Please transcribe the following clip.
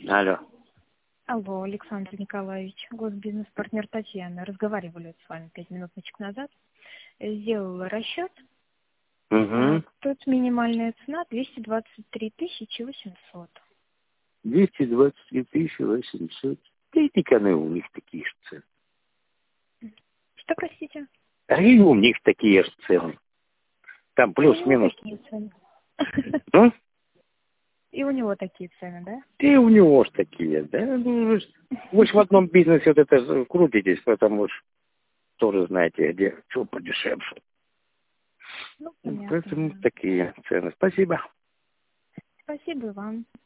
Алло. Алло, Александр Николаевич, госбизнес-партнер Татьяна. Разговаривали с вами 5 минуточек назад. Сделала расчет. Угу. Тут минимальная цена 223 800. 223 800. Да и не у них такие же цены. Что, простите? А и у них такие же цены. Там плюс-минус. Такие цены. Ну? И у него такие цены, да? И у него ж такие, да? Ну, вы ж в одном бизнесе вот это крутитесь, потому что тоже знаете, где что подешевше. Ну, понятно. Поэтому Да. такие цены. Спасибо. Спасибо вам.